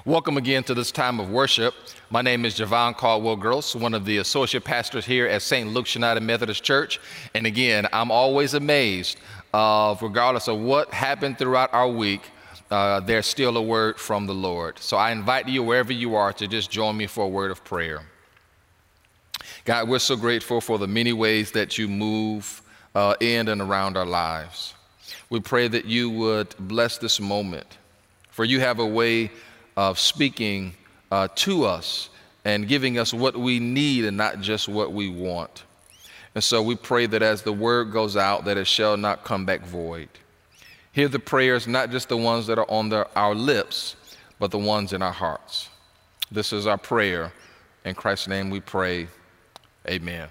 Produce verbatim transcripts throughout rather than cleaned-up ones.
Welcome again to this time of worship. My name is Javon Caldwell Gross, one of the associate pastors here at Saint Luke's United Methodist Church. And again, I'm always amazed, uh, regardless of what happened throughout our week, uh, there's still a word from the Lord. So I invite you, wherever you are, to just join me for a word of prayer. God, we're so grateful for the many ways that you move uh, in and around our lives. We pray that you would bless this moment, for you have a way of speaking uh, to us and giving us what we need and not just what we want. And so we pray that as the word goes out, that it shall not come back void. Hear the prayers, not just the ones that are on the, our lips, but the ones in our hearts. This is our prayer. In Christ's name we pray, amen.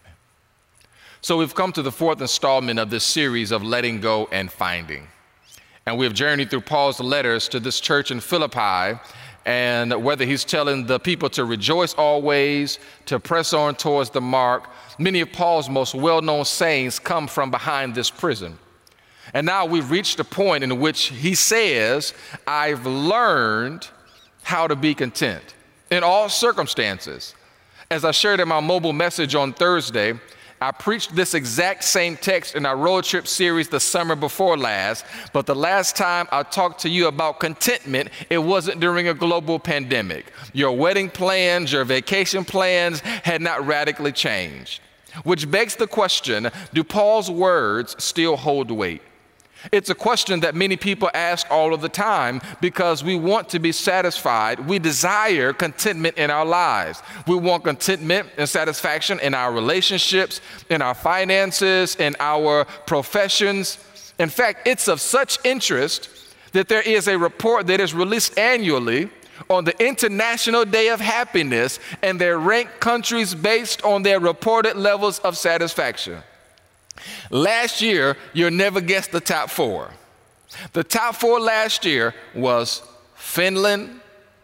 So we've come to the fourth installment of this series of letting go and finding. And we've journeyed through Paul's letters to this church in Philippi, and whether he's telling the people to rejoice always, to press on towards the mark, many of Paul's most well-known sayings come from behind this prison. And now we've reached a point in which he says, I've learned how to be content in all circumstances. As I shared in my mobile message on Thursday, I preached this exact same text in our road trip series the summer before last, but the last time I talked to you about contentment, it wasn't during a global pandemic. Your wedding plans, your vacation plans had not radically changed, which begs the question, do Paul's words still hold weight? It's a question that many people ask all of the time because we want to be satisfied. We desire contentment in our lives. We want contentment and satisfaction in our relationships, in our finances, in our professions. In fact, it's of such interest that there is a report that is released annually on the International Day of Happiness, and they rank countries based on their reported levels of satisfaction. Last year, you'll never guess the top four. The top four last year was Finland,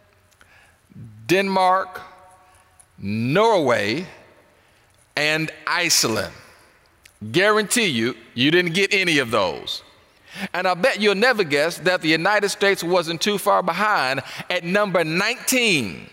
Denmark, Norway, and Iceland. Guarantee you, you didn't get any of those. And I bet you'll never guess that the United States wasn't too far behind at number nineteen.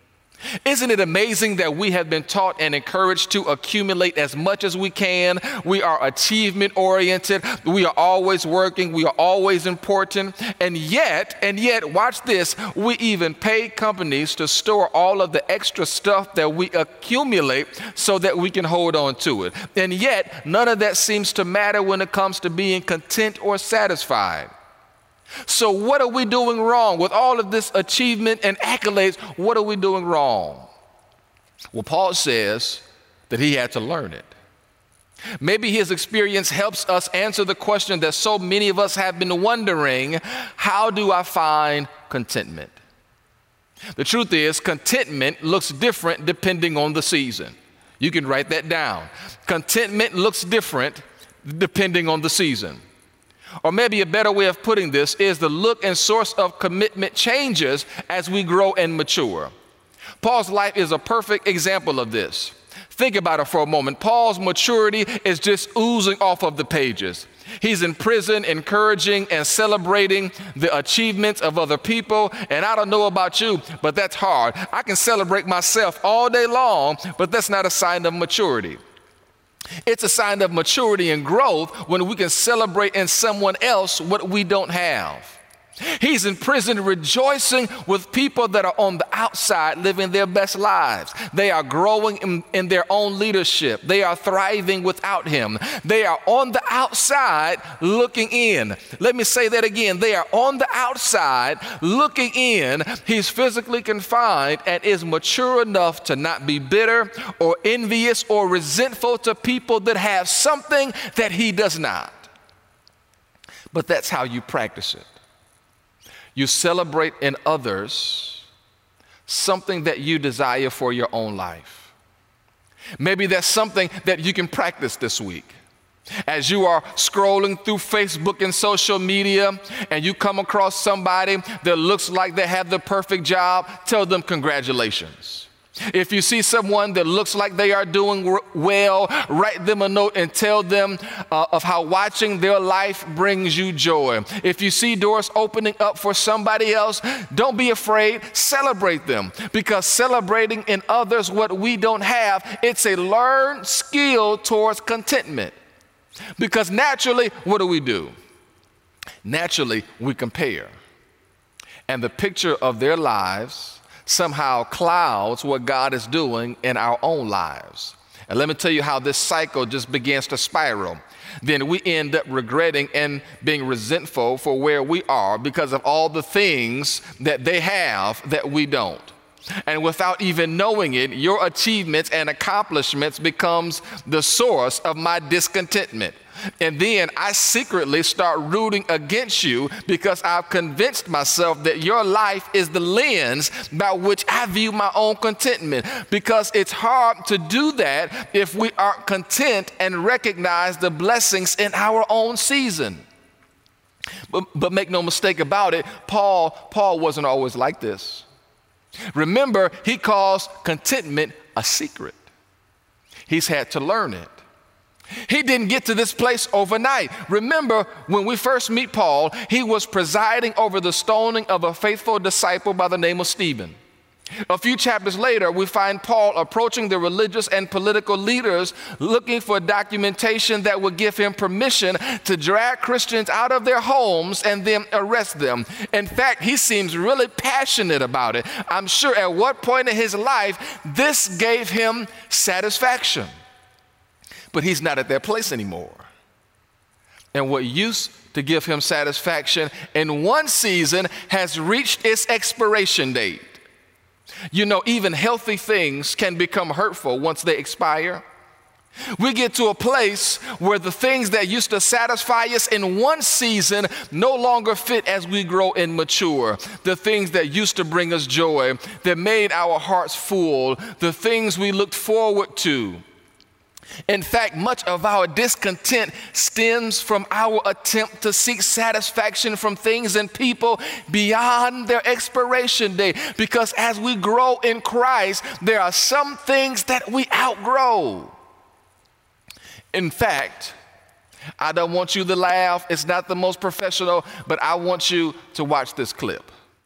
Isn't it amazing that we have been taught and encouraged to accumulate as much as we can? We are achievement oriented. We are always working. We are always important. And yet, and yet, watch this, we even pay companies to store all of the extra stuff that we accumulate so that we can hold on to it. And yet, none of that seems to matter when it comes to being content or satisfied. So what are we doing wrong with all of this achievement and accolades? What are we doing wrong? Well, Paul says that he had to learn it. Maybe his experience helps us answer the question that so many of us have been wondering, how do I find contentment? The truth is, contentment looks different depending on the season. You can write that down. Contentment looks different depending on the season. Or maybe a better way of putting this is the look and source of commitment changes as we grow and mature. Paul's life is a perfect example of this. Think about it for a moment. Paul's maturity is just oozing off of the pages. He's in prison, encouraging and celebrating the achievements of other people. And I don't know about you, but that's hard. I can celebrate myself all day long, but that's not a sign of maturity. It's a sign of maturity and growth when we can celebrate in someone else what we don't have. He's in prison rejoicing with people that are on the outside living their best lives. They are growing in, in their own leadership. They are thriving without him. They are on the outside looking in. Let me say that again. They are on the outside looking in. He's physically confined and is mature enough to not be bitter or envious or resentful to people that have something that he does not. But that's how you practice it. You celebrate in others something that you desire for your own life. Maybe that's something that you can practice this week. As you are scrolling through Facebook and social media and you come across somebody that looks like they have the perfect job, tell them congratulations. If you see someone that looks like they are doing well, write them a note and tell them uh, of how watching their life brings you joy. If you see doors opening up for somebody else, don't be afraid, celebrate them, because celebrating in others what we don't have, it's a learned skill towards contentment. Because naturally, what do we do? Naturally, we compare. And the picture of their lives somehow clouds what God is doing in our own lives. And let me tell you how this cycle just begins to spiral. Then we end up regretting and being resentful for where we are because of all the things that they have that we don't. And without even knowing it, your achievements and accomplishments becomes the source of my discontentment. And then I secretly start rooting against you because I've convinced myself that your life is the lens by which I view my own contentment. Because it's hard to do that if we aren't content and recognize the blessings in our own season. But, but make no mistake about it, Paul, Paul wasn't always like this. Remember, he calls contentment a secret. He's had to learn it. He didn't get to this place overnight. Remember, when we first meet Paul, he was presiding over the stoning of a faithful disciple by the name of Stephen. A few chapters later, we find Paul approaching the religious and political leaders looking for documentation that would give him permission to drag Christians out of their homes and then arrest them. In fact, he seems really passionate about it. I'm sure at what point in his life this gave him satisfaction. But he's not at that place anymore. And what used to give him satisfaction in one season has reached its expiration date. You know, even healthy things can become hurtful once they expire. We get to a place where the things that used to satisfy us in one season no longer fit as we grow and mature. The things that used to bring us joy, that made our hearts full, the things we looked forward to. In fact, much of our discontent stems from our attempt to seek satisfaction from things and people beyond their expiration date. Because as we grow in Christ, there are some things that we outgrow. In fact, I don't want you to laugh. It's not the most professional, but I want you to watch this clip.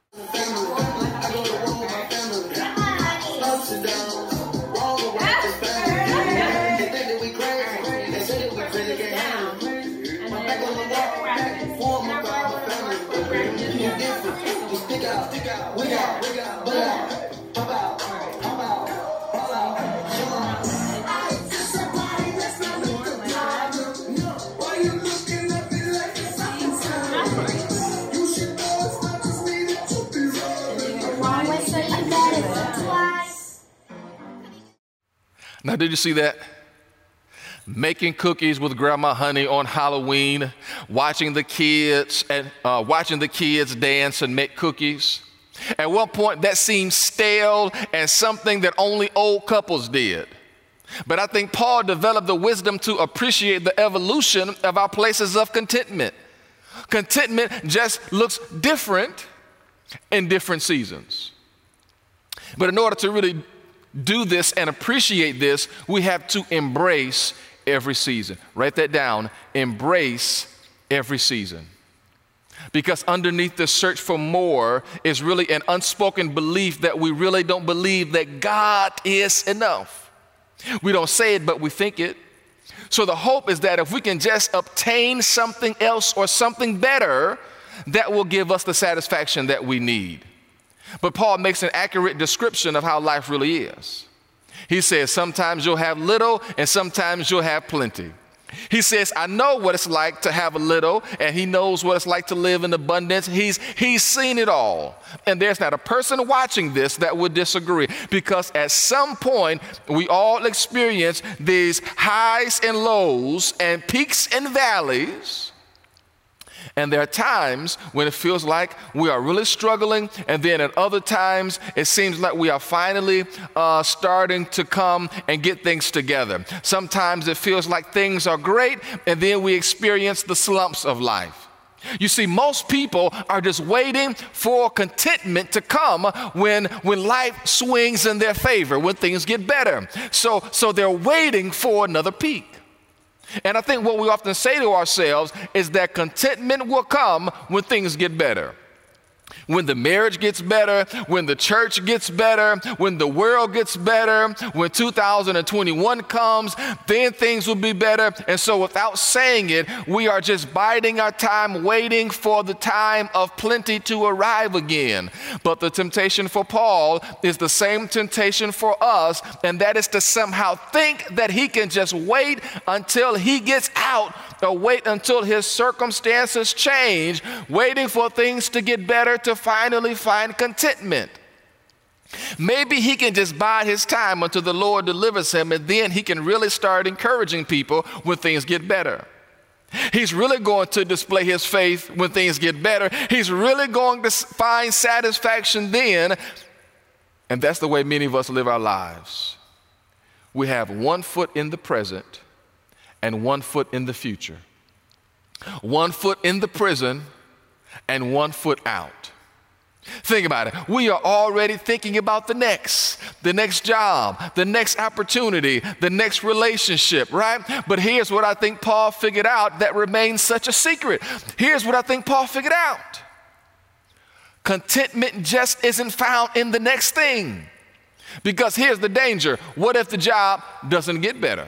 Now, did you see that? Making cookies with Grandma Honey on Halloween, watching the kids and uh, watching the kids dance and make cookies. At one point, that seemed stale and something that only old couples did. But I think Paul developed the wisdom to appreciate the evolution of our places of contentment. Contentment just looks different in different seasons. But in order to really do this and appreciate this, we have to embrace every season. Write that down. Embrace every season. Because underneath the search for more is really an unspoken belief that we really don't believe that God is enough. We don't say it, but we think it. So the hope is that if we can just obtain something else or something better, that will give us the satisfaction that we need. But Paul makes an accurate description of how life really is. He says, sometimes you'll have little and sometimes you'll have plenty. He says, I know what it's like to have a little, and he knows what it's like to live in abundance. He's, he's seen it all. And there's not a person watching this that would disagree, because at some point, we all experience these highs and lows and peaks and valleys. And there are times when it feels like we are really struggling, and then at other times it seems like we are finally uh, starting to come and get things together. Sometimes it feels like things are great, and then we experience the slumps of life. You see, most people are just waiting for contentment to come when, when life swings in their favor, when things get better. So, so they're waiting for another peak. And I think what we often say to ourselves is that contentment will come when things get better. When the marriage gets better, when the church gets better, when the world gets better, when two thousand twenty-one comes, then things will be better. And so without saying it, we are just biding our time, waiting for the time of plenty to arrive again. But the temptation for Paul is the same temptation for us, and that is to somehow think that he can just wait until he gets out, or wait until his circumstances change, waiting for things to get better to finally find contentment. Maybe he can just bide his time until the Lord delivers him, and then he can really start encouraging people when things get better. He's really going to display his faith when things get better. He's really going to find satisfaction then, and that's the way many of us live our lives. We have one foot in the present and one foot in the future. One foot in the prison and one foot out. Think about it. We are already thinking about the next, the next job, the next opportunity, the next relationship, right? But here's what I think Paul figured out that remains such a secret. Here's what I think Paul figured out. Contentment just isn't found in the next thing. Because here's the danger. What if the job doesn't get better?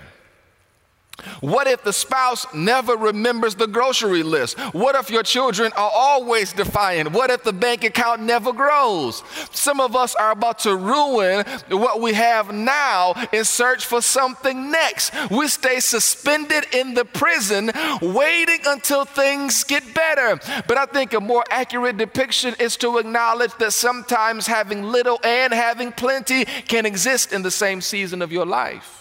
What if the spouse never remembers the grocery list? What if your children are always defiant? What if the bank account never grows? Some of us are about to ruin what we have now in search for something next. We stay suspended in the prison, waiting until things get better. But I think a more accurate depiction is to acknowledge that sometimes having little and having plenty can exist in the same season of your life.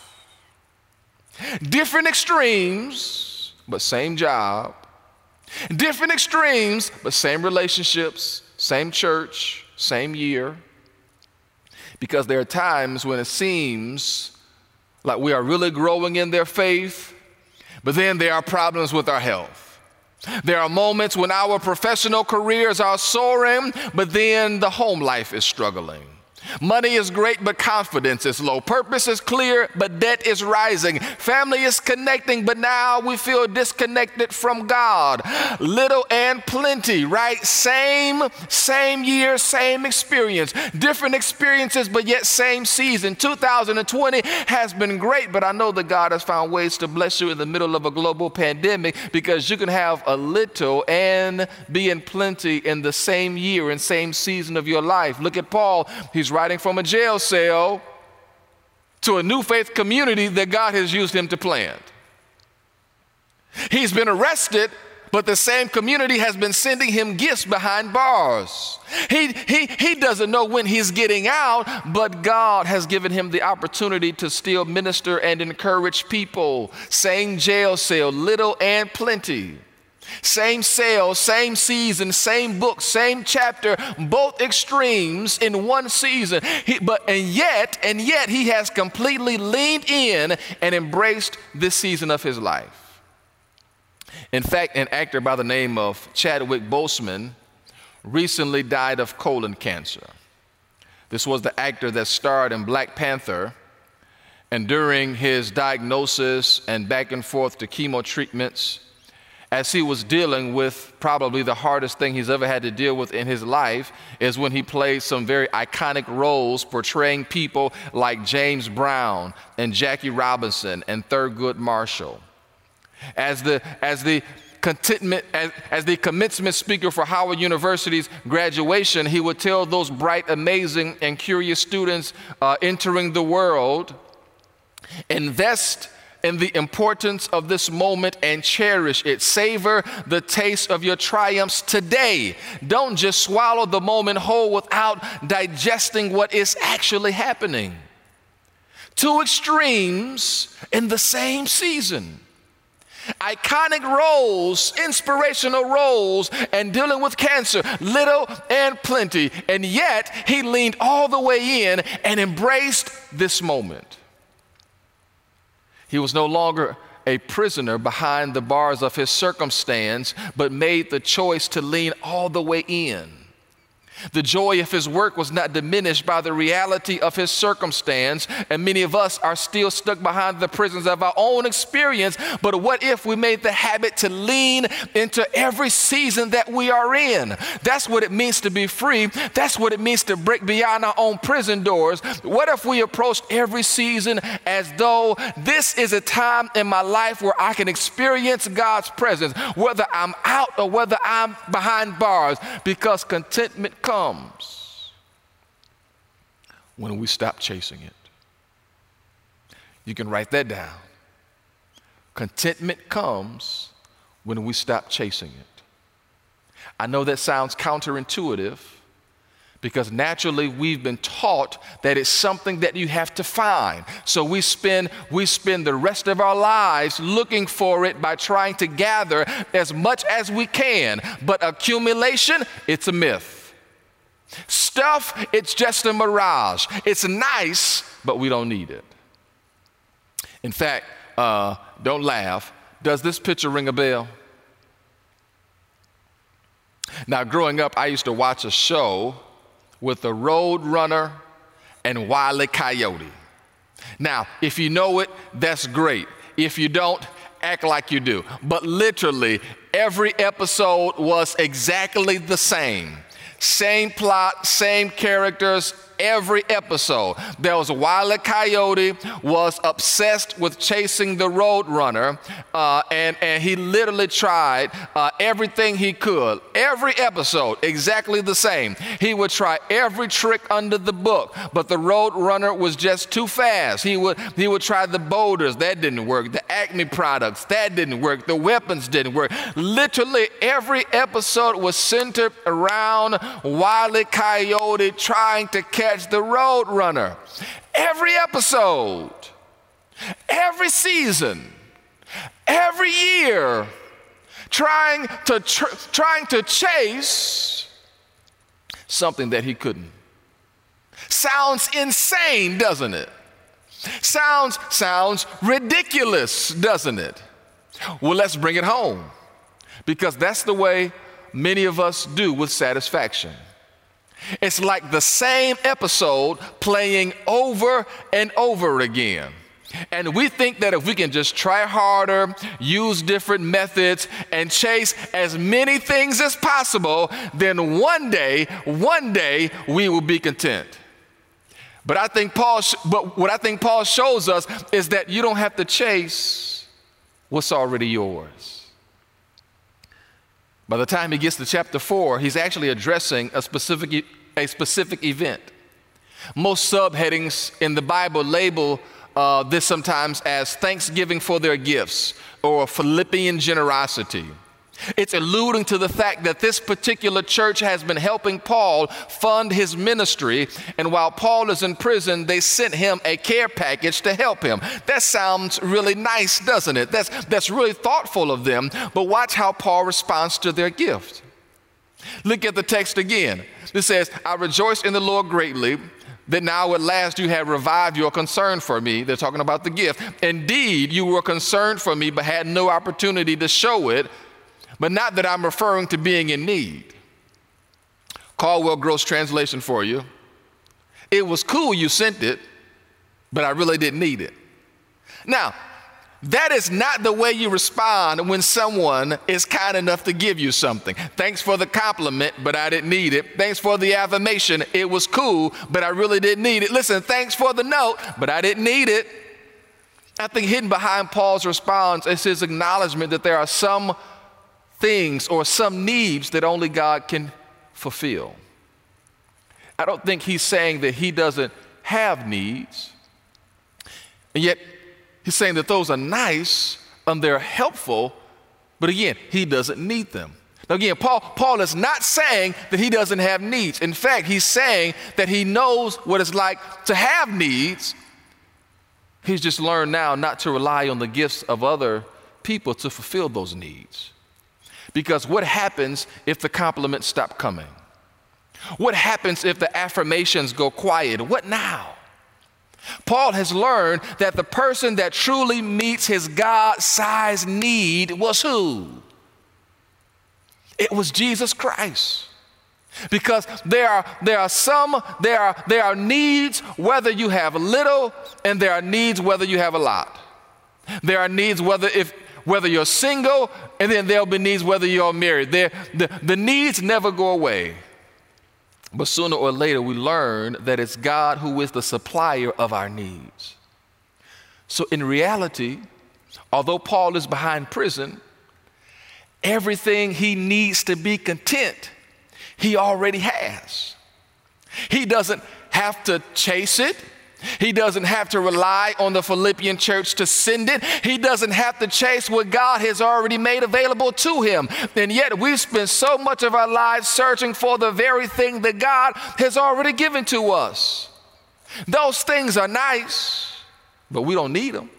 Different extremes, but same job. Different extremes, but same relationships, same church, same year. Because there are times when it seems like we are really growing in their faith, but then there are problems with our health. There are moments when our professional careers are soaring, but then the home life is struggling. Money is great, but confidence is low. Purpose is clear, but debt is rising. Family is connecting, but now we feel disconnected from God. Little and plenty, right? Same, same year, same experience. Different experiences, but yet same season. two thousand twenty has been great, but I know that God has found ways to bless you in the middle of a global pandemic, because you can have a little and be in plenty in the same year and same season of your life. Look at Paul. He's writing from a jail cell to a new faith community that God has used him to plant. He's been arrested, but the same community has been sending him gifts behind bars. He, he, he doesn't know when he's getting out, but God has given him the opportunity to still minister and encourage people. Same jail cell, little and plenty. Same cell, same season, same book, same chapter, both extremes in one season. He, but and yet, and yet he has completely leaned in and embraced this season of his life. In fact, an actor by the name of Chadwick Boseman recently died of colon cancer. This was the actor that starred in Black Panther, and during his diagnosis and back and forth to chemo treatments, as he was dealing with probably the hardest thing he's ever had to deal with in his life, is when he played some very iconic roles portraying people like James Brown and Jackie Robinson and Thurgood Marshall. As the, as the contentment, as, as the commencement speaker for Howard University's graduation, he would tell those bright, amazing, and curious students uh, entering the world, invest in the importance of this moment and cherish it. Savor the taste of your triumphs today. Don't just swallow the moment whole without digesting what is actually happening. Two extremes in the same season. Iconic roles, inspirational roles, and dealing with cancer, little and plenty. And yet he leaned all the way in and embraced this moment. He was no longer a prisoner behind the bars of his circumstance, but made the choice to lean all the way in. The joy of his work was not diminished by the reality of his circumstance, and many of us are still stuck behind the prisons of our own experience. But what if we made the habit to lean into every season that we are in? That's what it means to be free. That's what it means to break beyond our own prison doors. What if we approached every season as though this is a time in my life where I can experience God's presence, whether I'm out or whether I'm behind bars, because contentment comes comes when we stop chasing it. You can write that down. Contentment comes when we stop chasing it. I know that sounds counterintuitive because naturally we've been taught that it's something that you have to find. So we spend we spend the rest of our lives looking for it by trying to gather as much as we can. But accumulation, it's a myth. Stuff, it's just a mirage. It's nice, but we don't need it. In fact, uh, don't laugh. Does this picture ring a bell? Now, growing up, I used to watch a show with the Road Runner and Wile E. Coyote. Now, if you know it, that's great. If you don't, act like you do. But literally, every episode was exactly the same. Same plot, same characters, every episode. There was Wile E. Coyote was obsessed with chasing the Road Runner, uh, and, and he literally tried uh, everything he could. Every episode, exactly the same. He would try every trick under the book, but the Road Runner was just too fast. He would, he would try the boulders, that didn't work. The Acme products, that didn't work. The weapons didn't work. Literally every episode was centered around Wile E. Coyote trying to catch the Road Runner. Every episode, every season, every year, trying to tr- trying to chase something that he couldn't. Sounds insane, doesn't it? Sounds sounds ridiculous, doesn't it? Well, let's bring it home, because that's the way many of us do with satisfaction. It's like the same episode playing over and over again. And we think that if we can just try harder, use different methods, and chase as many things as possible, then one day, one day, we will be content. But I think Paul, sh- but what I think Paul shows us is that you don't have to chase what's already yours. By the time he gets to chapter four, he's actually addressing a specific, a specific event. Most subheadings in the Bible label uh, this sometimes as thanksgiving for their gifts or Philippian generosity. It's alluding to the fact that this particular church has been helping Paul fund his ministry, and while Paul is in prison, they sent him a care package to help him. That sounds really nice, doesn't it? That's, that's really thoughtful of them, but watch how Paul responds to their gift. Look at the text again. It says, I rejoice in the Lord greatly that now at last you have revived your concern for me. They're talking about the gift. Indeed, you were concerned for me, but had no opportunity to show it. But not that I'm referring to being in need. Caldwell Gross translation for you. It was cool you sent it, but I really didn't need it. Now, that is not the way you respond when someone is kind enough to give you something. Thanks for the compliment, but I didn't need it. Thanks for the affirmation. It was cool, but I really didn't need it. Listen, thanks for the note, but I didn't need it. I think hidden behind Paul's response is his acknowledgement that there are some things or some needs that only God can fulfill. I don't think he's saying that he doesn't have needs, and yet he's saying that those are nice and they're helpful, but again, he doesn't need them. Now again, Paul, Paul is not saying that he doesn't have needs. In fact, he's saying that he knows what it's like to have needs. He's just learned now not to rely on the gifts of other people to fulfill those needs. Because what happens if the compliments stop coming? What happens if the affirmations go quiet? What now? Paul has learned that the person that truly meets his God-sized need was who? It was Jesus Christ. Because there are, there are some, there are, there are needs whether you have little, and there are needs whether you have a lot. There are needs whether if whether you're single, and then there'll be needs whether you're married. There, the, the needs never go away. But sooner or later, we learn that it's God who is the supplier of our needs. So in reality, although Paul is behind prison, everything he needs to be content, he already has. He doesn't have to chase it. He doesn't have to rely on the Philippian church to send it. He doesn't have to chase what God has already made available to him. And yet we've spent so much of our lives searching for the very thing that God has already given to us. Those things are nice, but we don't need them.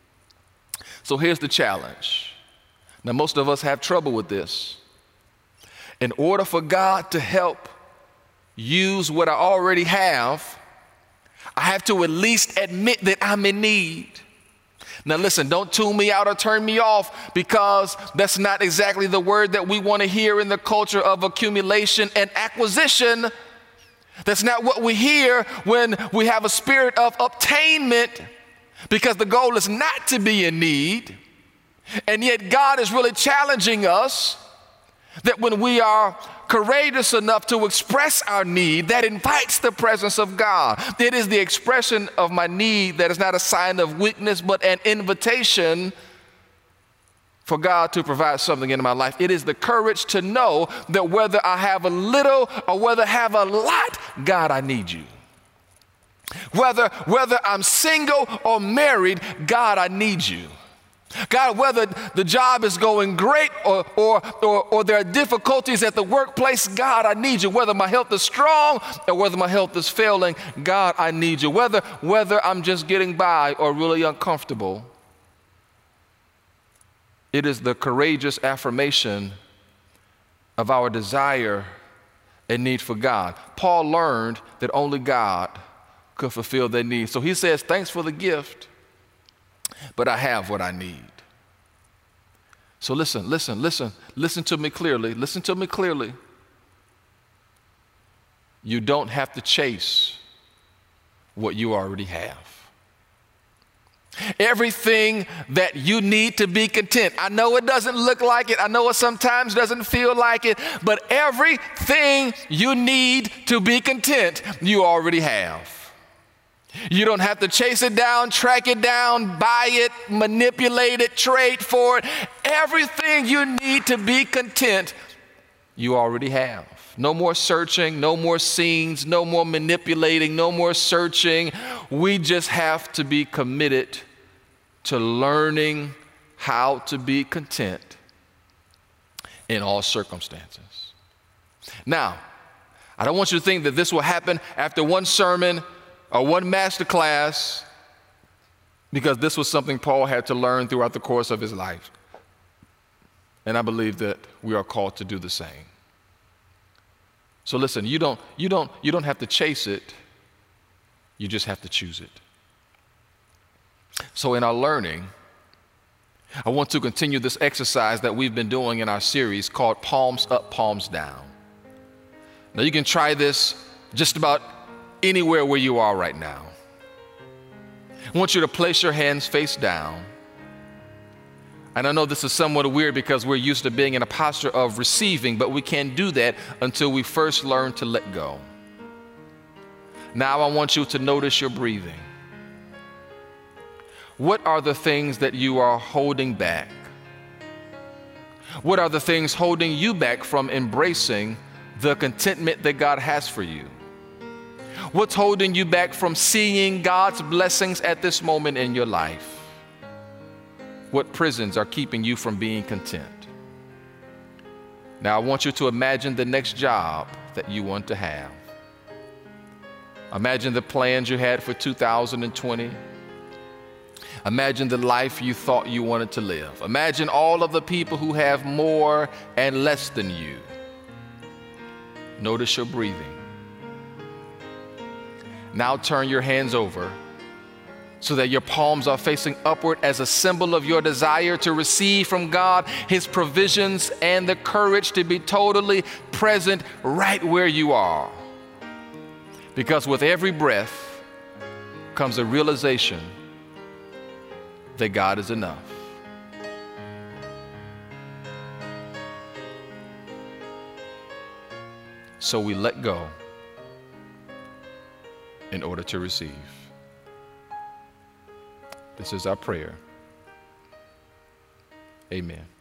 So here's the challenge. Now, most of us have trouble with this. In order for God to help use what I already have, I have to at least admit that I'm in need. Now listen, don't tune me out or turn me off, because that's not exactly the word that we want to hear in the culture of accumulation and acquisition. That's not what we hear when we have a spirit of obtainment, because the goal is not to be in need. And yet God is really challenging us that when we are courageous enough to express our need, that invites the presence of God. It is the expression of my need that is not a sign of weakness, but an invitation for God to provide something in my life. It is the courage to know that whether I have a little or whether I have a lot, God, I need you. Whether, whether I'm single or married, God, I need you. God, whether the job is going great or, or, or, or there are difficulties at the workplace, God, I need you. Whether my health is strong or whether my health is failing, God, I need you. Whether, whether I'm just getting by or really uncomfortable, it is the courageous affirmation of our desire and need for God. Paul learned that only God could fulfill their needs. So he says, thanks for the gift, but I have what I need. So listen, listen, listen, listen to me clearly. Listen to me clearly. You don't have to chase what you already have. Everything that you need to be content. I know it doesn't look like it. I know it sometimes doesn't feel like it, but everything you need to be content, you already have. You don't have to chase it down, track it down, buy it, manipulate it, trade for it. Everything you need to be content, you already have. No more searching, no more scenes, no more manipulating, no more searching. We just have to be committed to learning how to be content in all circumstances. Now, I don't want you to think that this will happen after one sermon or one master class, because this was something Paul had to learn throughout the course of his life. And I believe that we are called to do the same. So listen, you don't, you don't, you don't have to chase it. You just have to choose it. So in our learning, I want to continue this exercise that we've been doing in our series called Palms Up, Palms Down. Now you can try this just about anywhere where you are right now. I want you to place your hands face down. And I know this is somewhat weird because we're used to being in a posture of receiving, but we can't do that until we first learn to let go. Now I want you to notice your breathing. What are the things that you are holding back? What are the things holding you back from embracing the contentment that God has for you? What's holding you back from seeing God's blessings at this moment in your life? What prisons are keeping you from being content? Now, I want you to imagine the next job that you want to have. Imagine the plans you had for two thousand twenty. Imagine the life you thought you wanted to live. Imagine all of the people who have more and less than you. Notice your breathing. Now turn your hands over so that your palms are facing upward as a symbol of your desire to receive from God His provisions and the courage to be totally present right where you are. Because with every breath comes a realization that God is enough. So we let go in order to receive. This is our prayer. Amen.